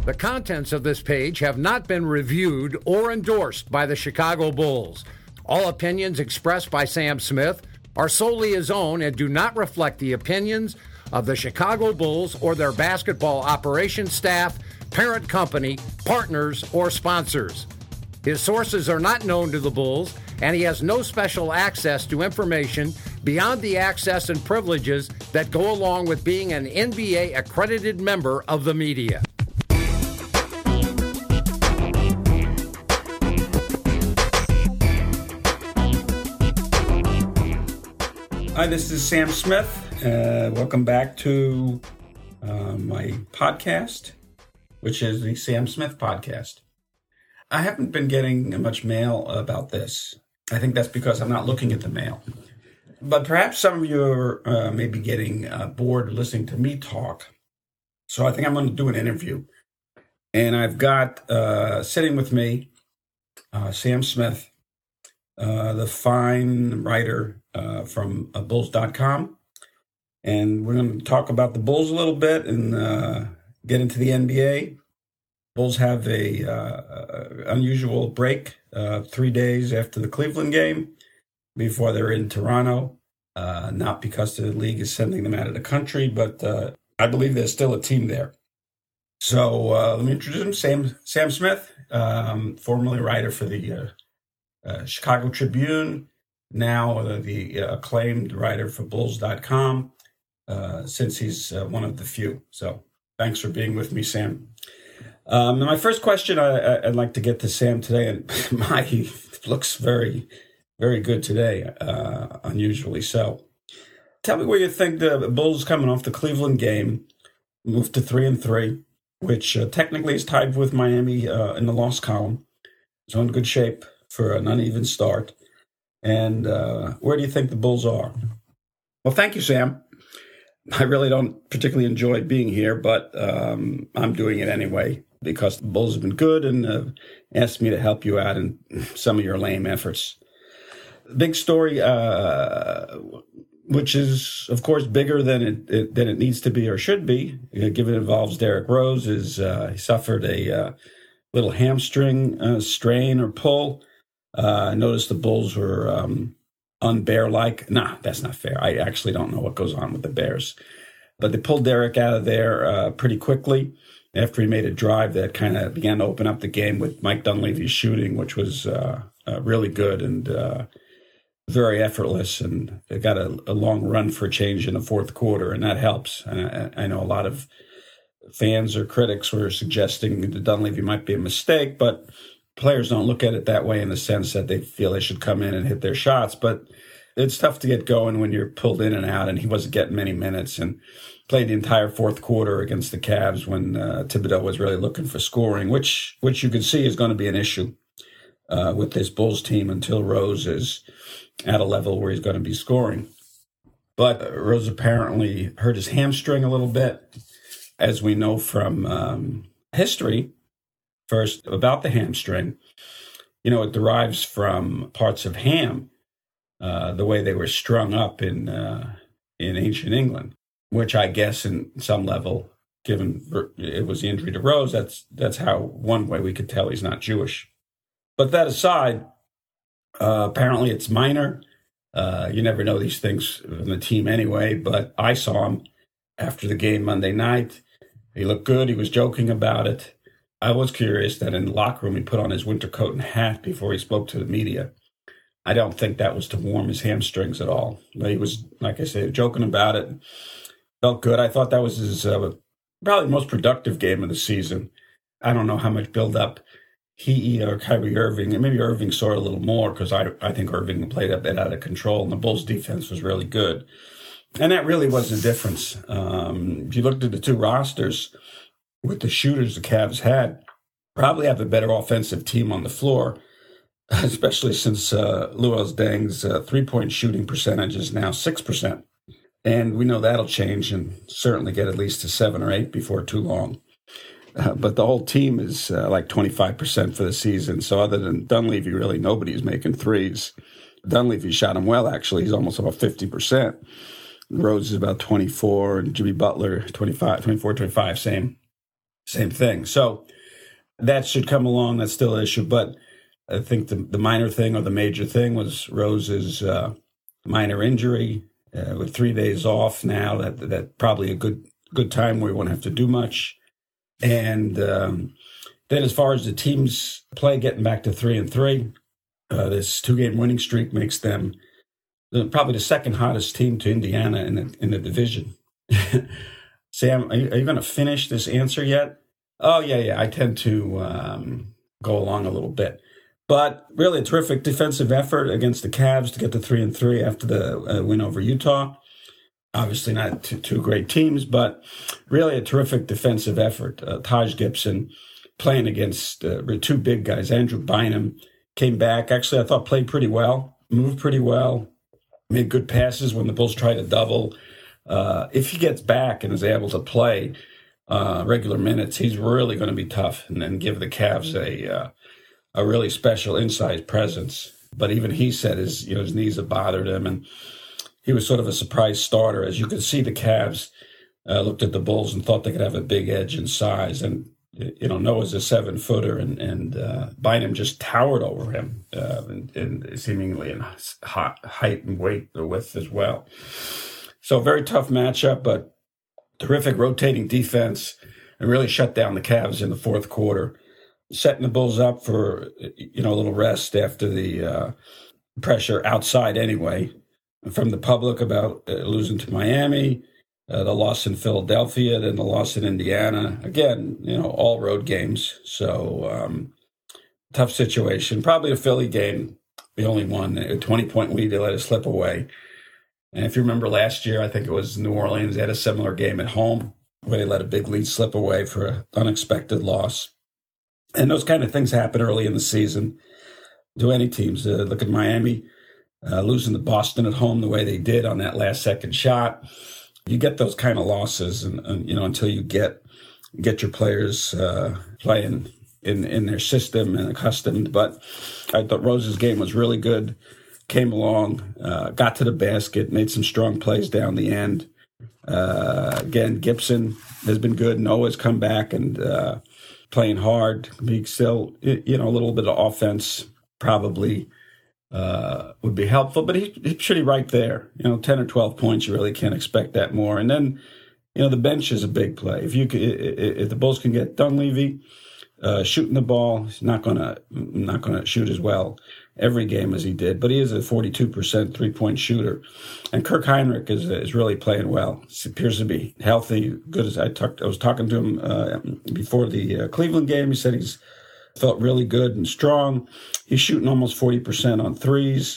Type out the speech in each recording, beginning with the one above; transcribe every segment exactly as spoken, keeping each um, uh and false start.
The contents of this page have not been reviewed or endorsed by the Chicago Bulls. All opinions expressed by Sam Smith are solely his own and do not reflect the opinions of the Chicago Bulls or their basketball operations staff, parent company, partners, or sponsors. His sources are not known to the Bulls, and he has no special access to information beyond the access and privileges that go along with being an N B A accredited member of the media. Hi, this is Sam Smith. Uh, welcome back to uh, my podcast, which is the Sam Smith Podcast. I haven't been getting much mail about this. I think that's because I'm not looking at the mail. But perhaps some of you are uh, maybe getting uh, bored listening to me talk. So I think I'm going to do an interview. And I've got uh, sitting with me uh, Sam Smith, uh, the fine writer uh, from uh, Bulls dot com. And we're going to talk about the Bulls a little bit and uh, get into the N B A. Bulls have a uh, unusual break, uh, three days after the Cleveland game, before they're in Toronto. Uh, not because the league is sending them out of the country, but uh, I believe there's still a team there. So uh, let me introduce him, Sam Sam Smith, um, formerly writer for the uh, uh, Chicago Tribune, now uh, the acclaimed writer for Bulls dot com, uh, since he's uh, one of the few. So thanks for being with me, Sam. Um, my first question, I, I'd like to get to Sam today, and my he looks very, very good today, uh, unusually so. Tell me where you think the Bulls coming off the Cleveland game, moved to three and three, which uh, technically is tied with Miami uh, in the loss column. It's in good shape for an uneven start. And uh, where do you think the Bulls are? Well, thank you, Sam. I really don't particularly enjoy being here, but um, I'm doing it anyway because the Bulls have been good and uh, asked me to help you out in some of your lame efforts. Big story, uh, which is, of course, bigger than it, it than it needs to be or should be, given it involves Derrick Rose. Is uh, he suffered a uh, little hamstring uh, strain or pull. Uh, I noticed the Bulls were um, un-Bear-like. Nah, that's not fair. I actually don't know what goes on with the Bears. But they pulled Derrick out of there uh, pretty quickly after he made a drive that kind of began to open up the game with Mike Dunleavy shooting, which was uh, uh, really good and uh, very effortless. And they got a, a long run for change in the fourth quarter, and that helps. And I, I know a lot of fans or critics were suggesting that Dunleavy might be a mistake, but players don't look at it that way in the sense that they feel they should come in and hit their shots. But it's tough to get going when you're pulled in and out, and he wasn't getting many minutes and played the entire fourth quarter against the Cavs when uh, Thibodeau was really looking for scoring, which which you can see is going to be an issue uh, with this Bulls team until Rose is at a level where he's going to be scoring. But Rose apparently hurt his hamstring a little bit, as we know from um, history. First, about the hamstring, you know, it derives from parts of ham, uh, the way they were strung up in uh, in ancient England, which I guess in some level, given it was the injury to Rose, that's that's how one way we could tell he's not Jewish. But that aside, uh, apparently it's minor. Uh, you never know these things in the team anyway, but I saw him after the game Monday night. He looked good. He was joking about it. I was curious that in the locker room, he put on his winter coat and hat before he spoke to the media. I don't think that was to warm his hamstrings at all. But he was, like I said, joking about it. Felt good. I thought that was his uh, probably most productive game of the season. I don't know how much build-up he or Kyrie Irving, and maybe Irving saw a little more because I, I think Irving played a bit out of control, and the Bulls' defense was really good. And that really was the difference. Um, if you looked at the two rosters, with the shooters the Cavs had, probably have a better offensive team on the floor, especially since uh, Luol Deng's uh, three-point shooting percentage is now six percent. And we know that'll change and certainly get at least to seven or eight before too long. Uh, but the whole team is uh, like twenty-five percent for the season. So other than Dunleavy, really nobody's making threes. Dunleavy shot him well, actually. He's almost about fifty percent. Rose is about twenty-four, and Jimmy Butler, twenty-five, twenty-four, twenty-five, same. same thing. So that should come along. That's still an issue. But I think the, the minor thing or the major thing was Rose's uh, minor injury uh, with three days off now. That that probably a good good time where we won't have to do much. And um, then as far as the teams play, getting back to three and three, uh, this two-game winning streak makes them probably the second hottest team to Indiana in the, in the division. Sam, are you, are you going to finish this answer yet? Oh, yeah, yeah. I tend to um, go along a little bit. But really a terrific defensive effort against the Cavs to get to three and three after the uh, win over Utah. Obviously not two, two great teams, but really a terrific defensive effort. Uh, Taj Gibson playing against uh, two big guys. Andrew Bynum came back. Actually, I thought played pretty well, moved pretty well, made good passes when the Bulls tried to double. Uh, if he gets back and is able to play uh, regular minutes, he's really going to be tough and then give the Cavs a uh, a really special inside presence. But even he said his you know his knees have bothered him, and he was sort of a surprise starter. As you could see, the Cavs uh, looked at the Bulls and thought they could have a big edge in size. And, you know, Noah's a seven-footer, and, and uh, Bynum just towered over him, uh, and, and seemingly in hot height and weight or width as well. So very tough matchup, but terrific rotating defense, and really shut down the Cavs in the fourth quarter, setting the Bulls up for, you know, a little rest after the uh, pressure outside anyway, from the public about uh, losing to Miami, uh, the loss in Philadelphia, then the loss in Indiana. Again, you know, all road games. So um, tough situation. Probably a Philly game, the only one, a twenty-point lead, they let it slip away. And if you remember last year, I think it was New Orleans, they had a similar game at home where they let a big lead slip away for an unexpected loss. And those kind of things happen early in the season to any teams. Uh, look at Miami. Uh, losing to Boston at home the way they did on that last second shot. You get those kind of losses, and, and you know, until you get get your players uh, playing in in their system and accustomed. But I thought Rose's game was really good. Came along, uh, got to the basket, made some strong plays down the end. Uh, again, Gibson has been good. Noah's come back and uh, playing hard. He still, you know, a little bit of offense probably Uh, would be helpful, but he, he's pretty right there. You know, ten or twelve points, you really can't expect that more. And then, you know, the bench is a big play. If you could, if the Bulls can get Dunleavy uh, shooting the ball, he's not gonna not gonna shoot as well every game as he did, but he is a forty-two percent three point shooter. And Kirk Hinrich is is really playing well. He appears to be healthy, good as I talked. I was talking to him uh, before the uh, Cleveland game. He said he's felt really good and strong. He's shooting almost forty percent on threes.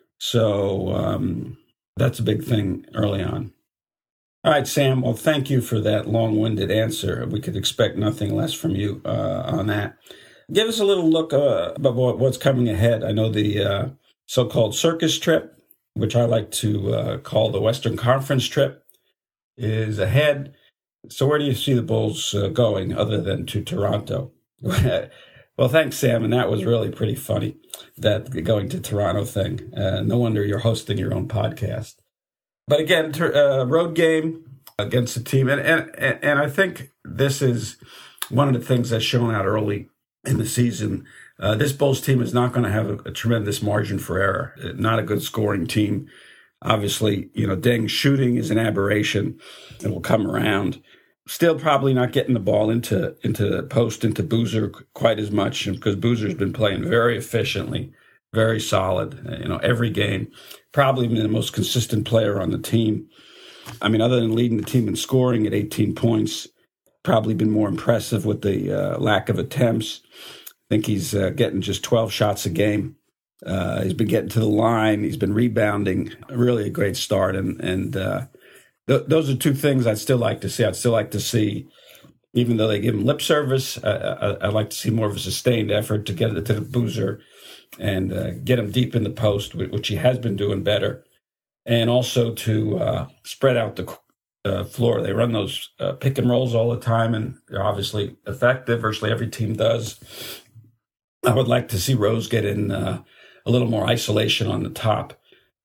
So um, that's a big thing early on. All right, Sam. Well, thank you for that long-winded answer. We could expect nothing less from you uh, on that. Give us a little look uh, about what's coming ahead. I know the uh, so-called circus trip, which I like to uh, call the Western Conference trip, is ahead. So where do you see the Bulls uh, going other than to Toronto? Well, thanks, Sam, and that was really pretty funny, that going to Toronto thing. Uh, no wonder you're hosting your own podcast. But again, uh, road game against the team, and, and and I think this is one of the things that's shown out early in the season. Uh, this Bulls team is not going to have a, a tremendous margin for error. Not a good scoring team. Obviously, you know, Deng shooting is an aberration. It will come around. Still probably not getting the ball into into the post, into Boozer quite as much, because Boozer's been playing very efficiently, very solid, you know, every game. Probably been the most consistent player on the team. I mean, other than leading the team in scoring at eighteen points, probably been more impressive with the uh, lack of attempts. I think he's uh, getting just twelve shots a game. Uh, he's been getting to the line. He's been rebounding. Really a great start, and and uh, th- those are two things I'd still like to see. I'd still like to see, even though they give him lip service, uh, I, I'd like to see more of a sustained effort to get it to the Boozer and uh, get him deep in the post, which he has been doing better, and also to uh, spread out the uh, floor. They run those uh, pick and rolls all the time, and they're obviously effective. Virtually every team does. I would like to see Rose get in uh, a little more isolation on the top.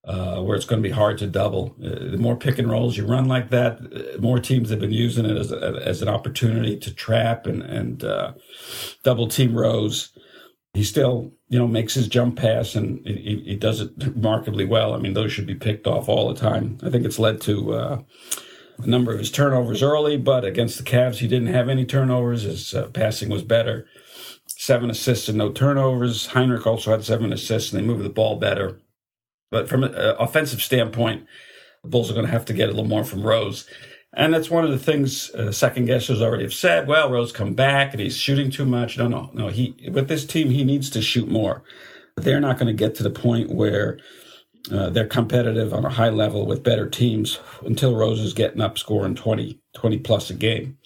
uh, where it's going to be hard to double. Uh, the more pick and rolls you run like that, uh, more teams have been using it as a, as an opportunity to trap and, and uh, double team Rose. He still, you know, makes his jump pass, and he, he does it remarkably well. I mean, those should be picked off all the time. I think it's led to uh, a number of his turnovers early, but against the Cavs, he didn't have any turnovers. His uh, passing was better. Seven assists and no turnovers. Heinrich also had seven assists, and they moved the ball better. But from an offensive standpoint, the Bulls are going to have to get a little more from Rose. And that's one of the things uh, second-guessers already have said. Well, Rose come back and he's shooting too much. No, no, no. He with this team, he needs to shoot more. They're not going to get to the point where uh, they're competitive on a high level with better teams until Rose is getting up scoring twenty, twenty plus a game.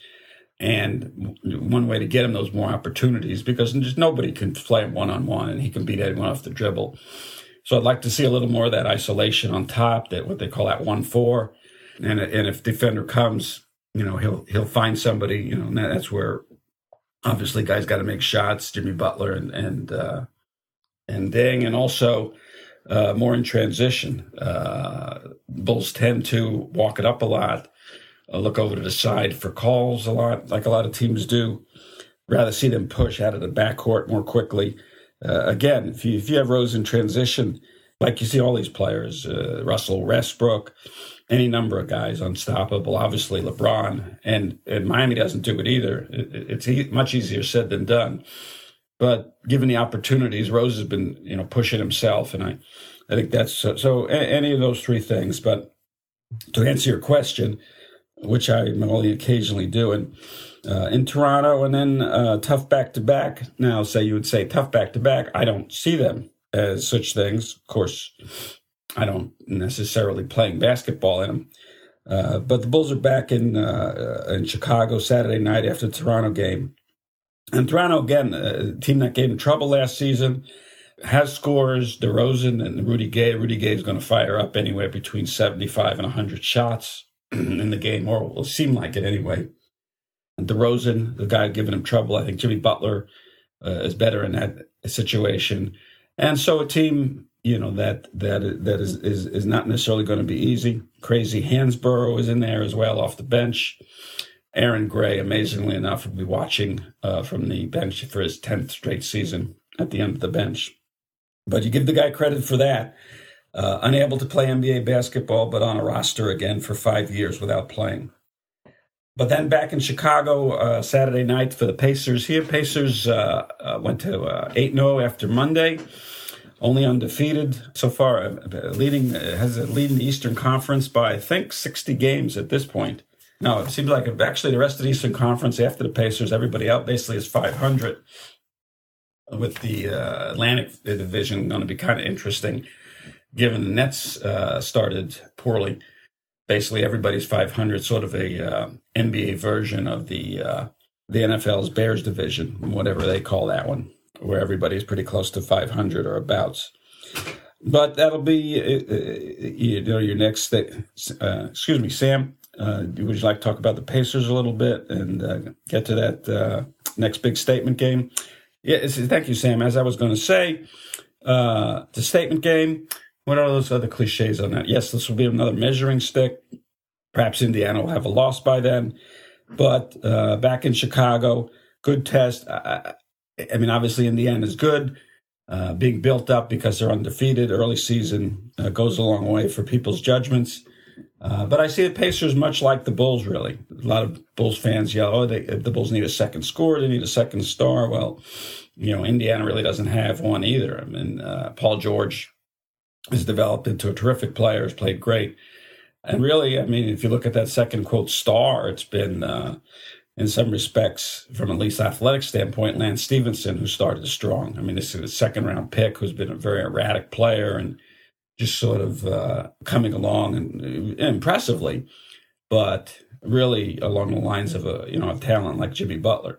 And one way to get him those more opportunities, because just nobody can play him one-on-one and he can beat anyone off the dribble. So I'd like to see a little more of that isolation on top, that what they call that one four. And and if defender comes, you know, he'll he'll find somebody, you know, and that's where obviously guys got to make shots, Jimmy Butler and and uh, and Deng, and also uh, more in transition. Uh, Bulls tend to walk it up a lot, uh, look over to the side for calls a lot, like a lot of teams do. Rather see them push out of the backcourt more quickly. Uh, again, if you if you have Rose in transition, like you see all these players, uh, Russell Westbrook, any number of guys unstoppable. Obviously, LeBron, and, and Miami doesn't do it either. It, it's e- much easier said than done. But given the opportunities, Rose has been, you know, pushing himself, and I, I think that's so, so. Any of those three things. But to answer your question, which I'm only occasionally doing, uh, in Toronto, and then uh, tough back to back. Now, say you would say tough back to back. I don't see them as such things. Of course, I don't necessarily playing basketball in them. Uh, but the Bulls are back in uh, in Chicago Saturday night after the Toronto game. And Toronto, again, a team that gave them trouble last season, has scorers, DeRozan and Rudy Gay. Rudy Gay is going to fire up anywhere between seventy-five and one hundred shots in the game, or will seem like it anyway. And DeRozan, the guy giving him trouble, I think Jimmy Butler uh, is better in that situation. And so a team, you know, that that that is, is, is not necessarily going to be easy. Crazy Hansborough is in there as well off the bench. Aaron Gray, amazingly enough, will be watching uh, from the bench for his tenth straight season at the end of the bench. But you give the guy credit for that. Uh, unable to play N B A basketball, but on a roster again for five years without playing. But then back in Chicago, uh, Saturday night for the Pacers here. Pacers uh, uh, went to uh, eight and oh after Monday. Only undefeated so far, uh, leading uh, has a lead in the Eastern Conference by, I think, sixty games at this point. No, it seems like actually the rest of the Eastern Conference after the Pacers, everybody out basically is five hundred. With the uh, Atlantic division going to be kind of interesting, given the Nets uh, started poorly. Basically, everybody's five hundred, sort of a uh, N B A version of the uh, the N F L's Bears division, whatever they call that one, where everybody's pretty close to five hundred or abouts. But that'll be uh, you know your next thing. Uh, excuse me, Sam. Uh, would you like to talk about the Pacers a little bit and uh, get to that uh, next big statement game? Yeah, thank you, Sam. As I was going to say, uh, the statement game. What are those other cliches on that? Yes, this will be another measuring stick. Perhaps Indiana will have a loss by then. But uh, back in Chicago, good test. I, I mean, obviously, Indiana is good. Uh, being built up because they're undefeated. Early season uh, goes a long way for people's judgments. Uh, but I see the Pacers much like the Bulls, really. A lot of Bulls fans yell, oh, they, the Bulls need a second scorer. They need a second star. Well, you know, Indiana really doesn't have one either. I mean, uh, Paul George has developed into a terrific player, has played great. And really, I mean, if you look at that second, quote, star, it's been, uh, in some respects, from at least athletic standpoint, Lance Stevenson, who started strong. I mean, this is a second-round pick who's been a very erratic player and just sort of uh, coming along and, and impressively, but really along the lines of a, you know, a talent like Jimmy Butler.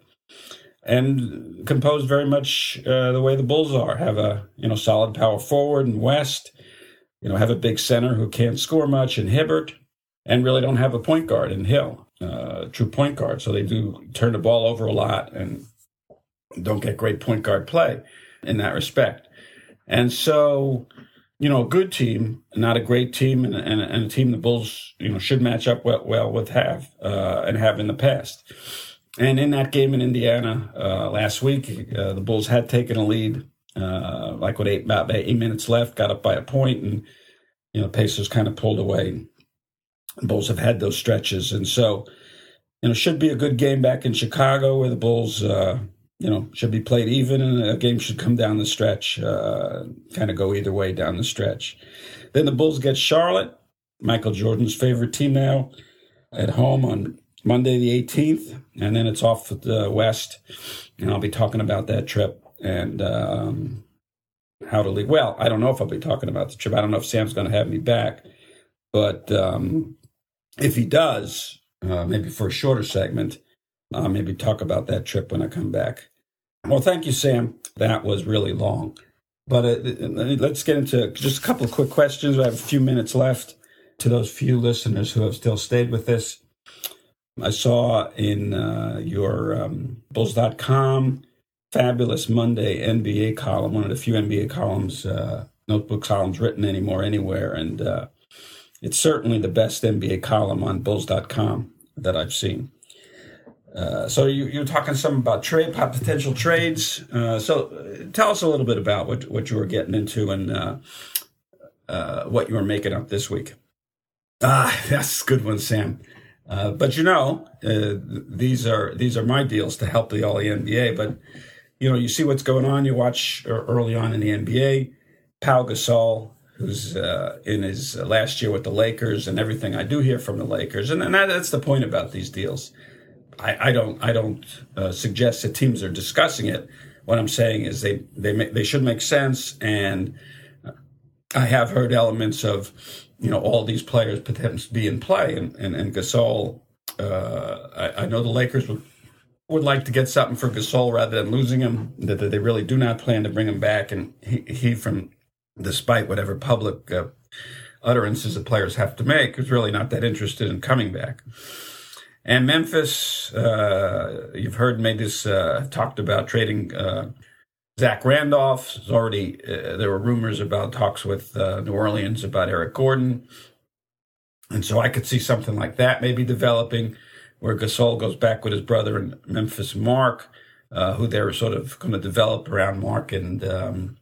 And composed very much uh, the way the Bulls are. Have a, you know, solid power forward in West, you know, have a big center who can't score much in Hibbert, and really don't have a point guard in Hill, uh, true point guard. So they do turn the ball over a lot and don't get great point guard play in that respect. And so you know, a good team, not a great team, and, and, and a team the Bulls, you know, should match up well, well with have uh, and have in the past. And in that game in Indiana uh, last week, uh, the Bulls had taken a lead, uh, like with eight, about eight minutes left, got up by a point, and, you know, Pacers kind of pulled away. The Bulls have had those stretches. And so, you know, should be a good game back in Chicago where the Bulls, uh, you know, should be played even, and a game should come down the stretch, uh, kind of go either way down the stretch. Then the Bulls get Charlotte, Michael Jordan's favorite team now, at home on Monday the eighteenth, and then it's off the West, and I'll be talking about that trip and um, how to leave. Well, I don't know if I'll be talking about the trip. I don't know if Sam's going to have me back, but um, if he does, uh, maybe for a shorter segment, I'll maybe talk about that trip when I come back. Well, thank you, Sam. That was really long. But uh, let's get into just a couple of quick questions. I have a few minutes left. To those few listeners who have still stayed with this, I saw in uh, your um, Bulls dot com fabulous Monday N B A column, one of the few N B A columns, uh, notebook columns written anymore anywhere. And uh, it's certainly the best N B A column on Bulls dot com that I've seen. Uh, so you, you were talking some about trade, potential trades. Uh, so tell us a little bit about what, what you were getting into and uh, uh, what you were making up this week. Ah, that's a good one, Sam. Uh, but you know, uh, these are these are my deals to help the all the N B A. But you know, you see what's going on. You watch early on in the N B A, Pau Gasol, who's uh, in his last year with the Lakers, and everything I do hear from the Lakers, and, and that, that's the point about these deals. I, I don't I don't uh, suggest that teams are discussing it. What I'm saying is they they make, they should make sense, and I have heard elements of, you know, all these players potentially be in play, and and, and Gasol. Uh, I, I know the Lakers would would like to get something for Gasol rather than losing him. That, that they really do not plan to bring him back, and he, he from despite whatever public uh, utterances the players have to make, is really not that interested in coming back. And Memphis, uh, you've heard made this, uh, talked about trading uh, Zach Randolph. There's already, uh, there were rumors about talks with uh, New Orleans about Eric Gordon. And so I could see something like that maybe developing, where Gasol goes back with his brother in Memphis, Mark, uh, who they're sort of going to develop around Mark and um,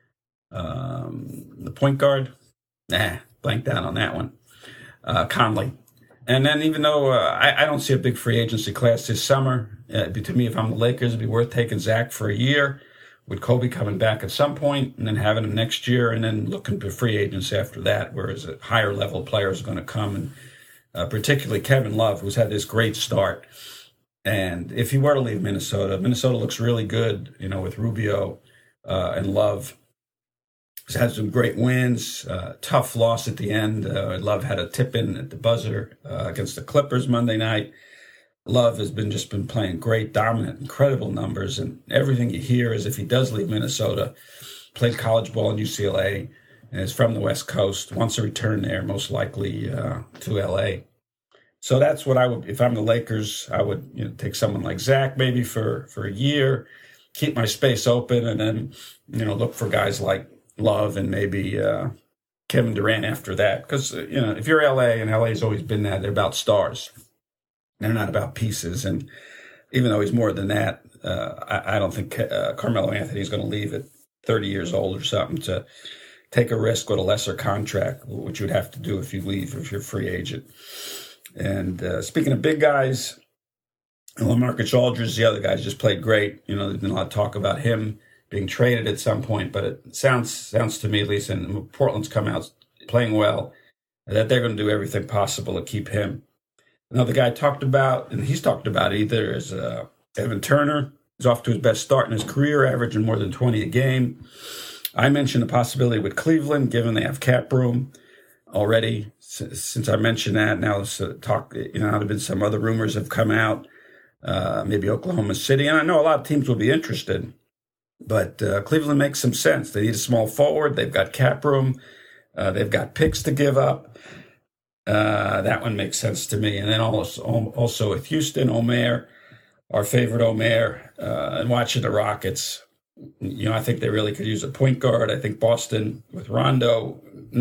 um, the point guard. Nah, blanked out on that one. Uh, Conley. And then even though uh, I, I don't see a big free agency class this summer, uh, to me, if I'm the Lakers, it'd be worth taking Zach for a year, with Kobe coming back at some point, and then having him next year, and then looking for free agents after that, whereas a higher level player is going to come, and uh, particularly Kevin Love, who's had this great start. And if he were to leave Minnesota, Minnesota looks really good, you know, with Rubio uh, and Love. He's had some great wins, uh, tough loss at the end. Uh, Love had a tip-in at the buzzer uh, against the Clippers Monday night. Love has been just been playing great, dominant, incredible numbers, and everything you hear is if he does leave Minnesota, played college ball in U C L A, and is from the West Coast, wants to return there, most likely uh, to L A. So that's what I would, if I'm the Lakers, I would, you know, take someone like Zach maybe for, for a year, keep my space open, and then, you know, look for guys like Love and maybe uh, Kevin Durant after that. Because, you know, if you're L A, and L A's always been that, they're about stars. They're not about pieces. And even though he's more than that, uh, I, I don't think uh, Carmelo Anthony is going to leave at thirty years old or something to take a risk with a lesser contract, which you'd have to do if you leave, if you're a free agent. And uh, speaking of big guys, LaMarcus Aldridge, the other guys, just played great. You know, there's been a lot of talk about him being traded at some point, but it sounds sounds to me, at least, and Portland's come out playing well, that they're going to do everything possible to keep him. Another guy I talked about, and he's talked about either, is uh, Evan Turner. He's off to his best start in his career, averaging more than twenty a game. I mentioned the possibility with Cleveland, given they have cap room already. Since I mentioned that, now there's talk, you know, there have been some other rumors have come out, uh, maybe Oklahoma City, and I know a lot of teams will be interested. But uh, Cleveland makes some sense. They need a small forward. They've got cap room. Uh, they've got picks to give up. Uh, that one makes sense to me. And then also, also with Houston, Omer, our favorite Omer, uh, and watching the Rockets. You know, I think they really could use a point guard. I think Boston with Rondo,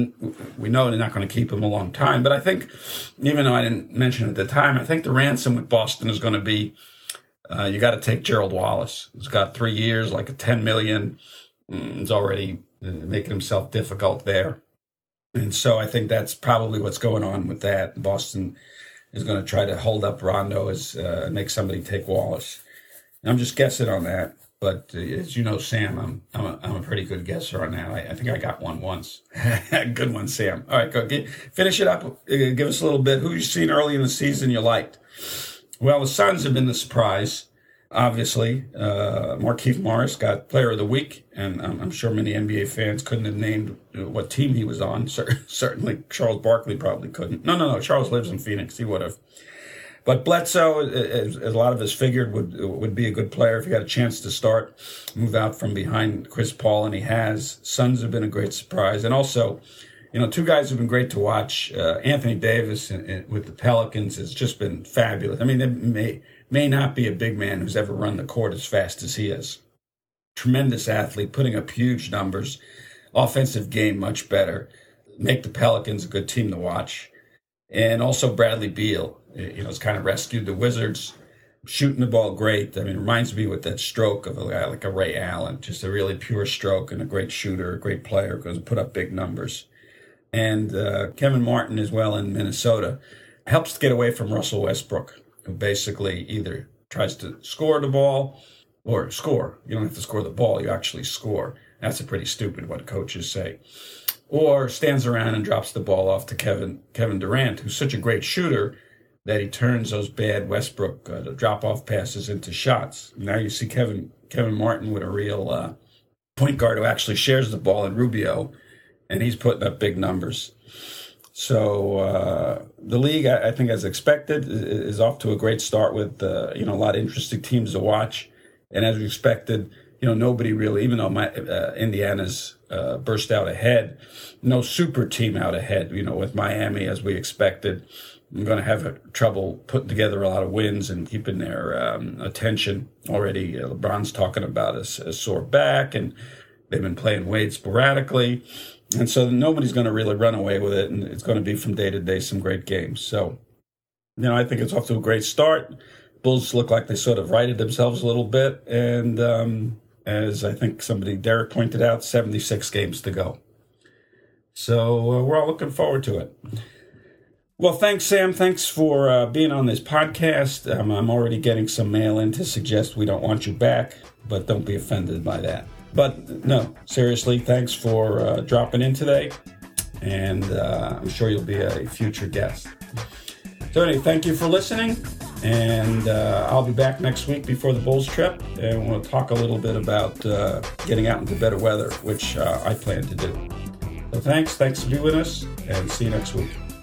we know they're not going to keep him a long time. But I think, even though I didn't mention it at the time, I think the ransom with Boston is going to be, uh, you got to take Gerald Wallace. He's got three years, like a ten million dollars. He's already making himself difficult there. And so I think that's probably what's going on with that. Boston is going to try to hold up Rondo as uh, make somebody take Wallace. And I'm just guessing on that. But uh, as you know, Sam, I'm I'm a, I'm a pretty good guesser on that. I, I think I got one once. Good one, Sam. All right, go get, finish it up. Uh, give us a little bit. Who you seen early in the season you liked? Well, the Suns have been the surprise, obviously. Uh, Markieff Morris got Player of the Week, and I'm, I'm sure many N B A fans couldn't have named what team he was on. Certainly, Charles Barkley probably couldn't. No, no, no. Charles lives in Phoenix. He would have. But Bledsoe, as a lot of us figured, would would be a good player if he got a chance to start, move out from behind Chris Paul, and he has. Suns have been a great surprise. And also, you know, two guys who've been great to watch. Uh, Anthony Davis in, in, with the Pelicans has just been fabulous. I mean, there may, may not be a big man who's ever run the court as fast as he is. Tremendous athlete, putting up huge numbers. Offensive game much better. Make the Pelicans a good team to watch. And also Bradley Beal. You know, has kind of rescued the Wizards, shooting the ball great. I mean, it reminds me with that stroke of a guy like a Ray Allen, just a really pure stroke and a great shooter, a great player, because he put up big numbers. And uh, Kevin Martin as well in Minnesota helps to get away from Russell Westbrook, who basically either tries to score the ball or score. You don't have to score the ball, you actually score. That's a pretty stupid what coaches say. Or stands around and drops the ball off to Kevin Kevin Durant, who's such a great shooter that he turns those bad Westbrook uh, drop-off passes into shots. Now you see Kevin Kevin Martin with a real uh, point guard who actually shares the ball in Rubio, and he's putting up big numbers. So uh, the league, I, I think, as expected, is, is off to a great start with uh, you know a lot of interesting teams to watch. And as we expected, you know nobody really, even though my, uh, Indiana's uh, burst out ahead, no super team out ahead. You know with Miami as we expected. I'm going to have a, trouble putting together a lot of wins and keeping their um, attention. Already, uh, LeBron's talking about a, a sore back, and they've been playing Wade sporadically. And so nobody's going to really run away with it, and it's going to be from day to day some great games. So, you know, I think it's off to a great start. Bulls look like they sort of righted themselves a little bit. And um, as I think somebody, Derek, pointed out, seventy-six games to go. So uh, we're all looking forward to it. Well, thanks, Sam. Thanks for uh, being on this podcast. Um, I'm already getting some mail in to suggest we don't want you back, but don't be offended by that. But no, seriously, thanks for uh, dropping in today, and uh, I'm sure you'll be a future guest. So anyway, thank you for listening, and uh, I'll be back next week before the Bulls trip, and we'll talk a little bit about uh, getting out into better weather, which uh, I plan to do. So thanks, thanks for being with us, and see you next week.